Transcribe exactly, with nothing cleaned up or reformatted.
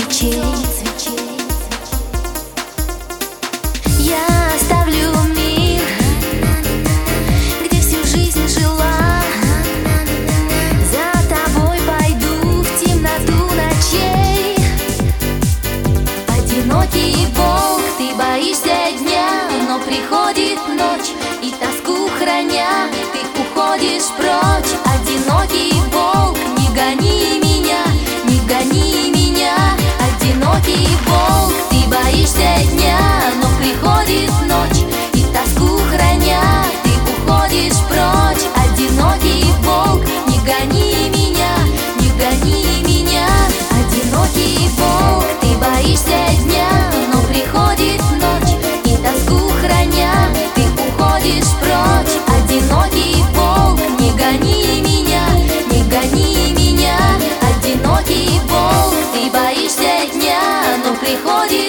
свечей. Я оставлю мир, где всю жизнь жила. За тобой пойду в темноту ночей. Одинокий волк, ты боишься дня, но приходит ночь, и тоску храня, ты уходишь прочь. Одинокий волк, не гони меня, не гони меня. Одинокий волк, ты боишься дня, но приходит ночь, и тоску храня, ты уходишь прочь. Одинокий волк, не гони меня, не гони меня. Одинокий волк, ты боишься дня, но приходит ночь, и тоску храня, ты уходишь прочь. Одинокий волк, не гони меня, не гони меня. Одинокий волк, ты боишься дня, но приходит